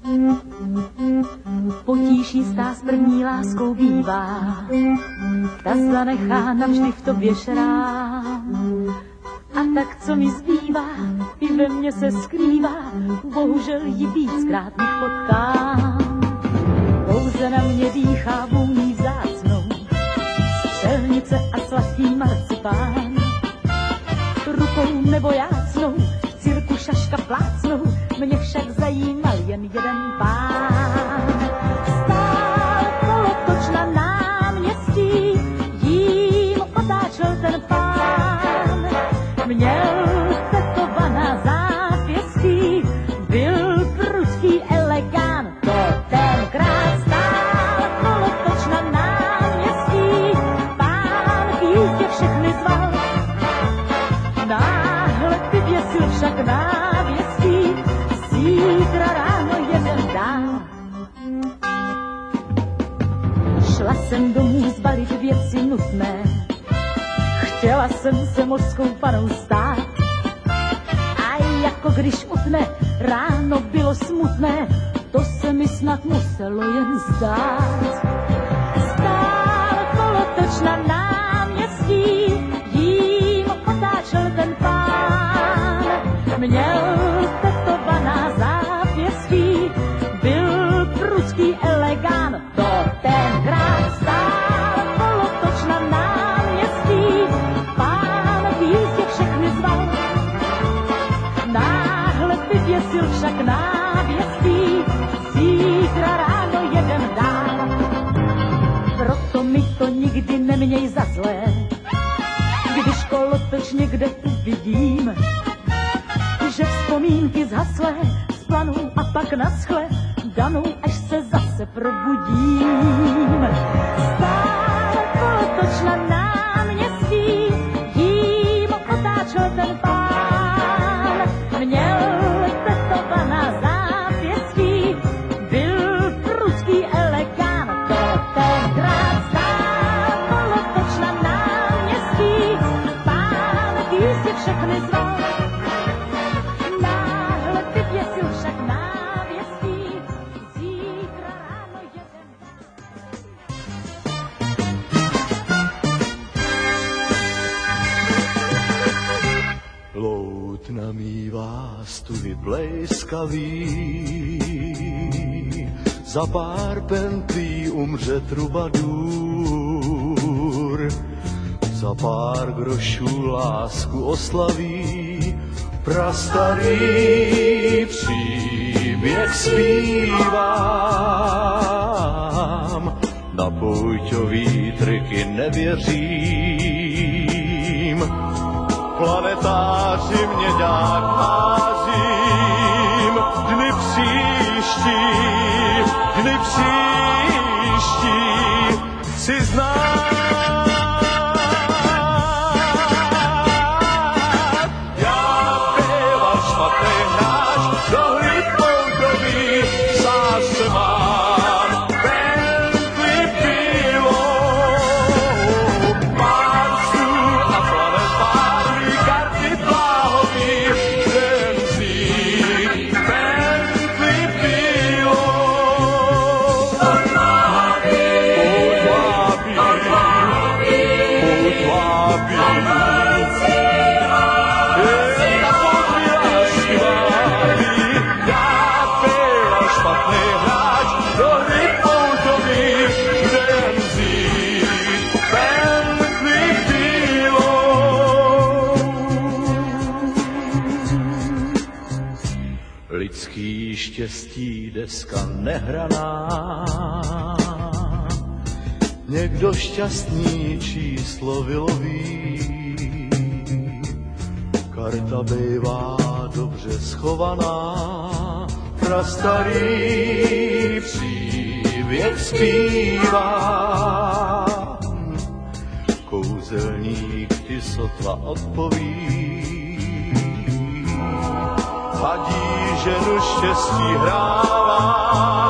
Potíž jistá s první láskou bývá, ta zanechá navždy v tobě šrám. A tak, co mi zbývá, i ve mně se skrývá, bohužel ji víckrát nepotkám. Pouze na mě dýchá vůní vzácnou, střelnice a sladký marcipán. Rukou nebojácnou, v cirku šaška plácnou, mě však zajímal jen jeden pán. Stál kolotoč na náměstí, jím otáčel ten pán. Měl tetovaná zápěstí, byl prudký elegant, to tenkrát stál kolotoč na náměstí, pán k jízdě všechny zval. Náhle vyvěsil však návěstí, zítra ráno jeden dál. Šla jsem domů zbalit věci nutné, chtěla jsem se mořskou panou stát. A jako když utne, ráno bylo smutné, to se mi snad muselo jen zdát. Stál kolotoč na náměstí, jím otáčel ten pán. Měl tetovaná zápěstí, byl prudký elegant, to tenkrát stál kolotoč na náměstí, pán v jízdě všechny zval. Náhle vyvěsil však návěstí, zítra ráno jedem dál. Proto mi to nikdy neměj za zlé, když kolotoč někde uvidím, že vzpomínky zhaslé splanou a pak naschle danou, až se zase probudím. Stál kolotoč na náměstí, jím otáčel ten pán. Měl tetovaná zápěstí, byl prudký elegant, to tenkrát stál kolotoč na náměstí, pán k jízdě všechny zval. Namývá stuhy blejskavý, za pár pentlí umře trubadur, za pár grošů lásku oslaví, prastarý příběh zpívám, na pouťový triky nevěřím. Planetáři mě nějak mářím, dny příští si znát. Já pěval špatný hráč, do hry poudový, sám se mám, Bentley bílou, Marsu a planetární karty bláhový, zemří, Bentley bílou. Lidský štěstí deska nehraná, někdo šťastný číslo vyloví, karta bývá dobře schovaná, prastarý příběh zpívá. Kouzelník ti sotva odpoví, vadí, ženu štěstí hrává.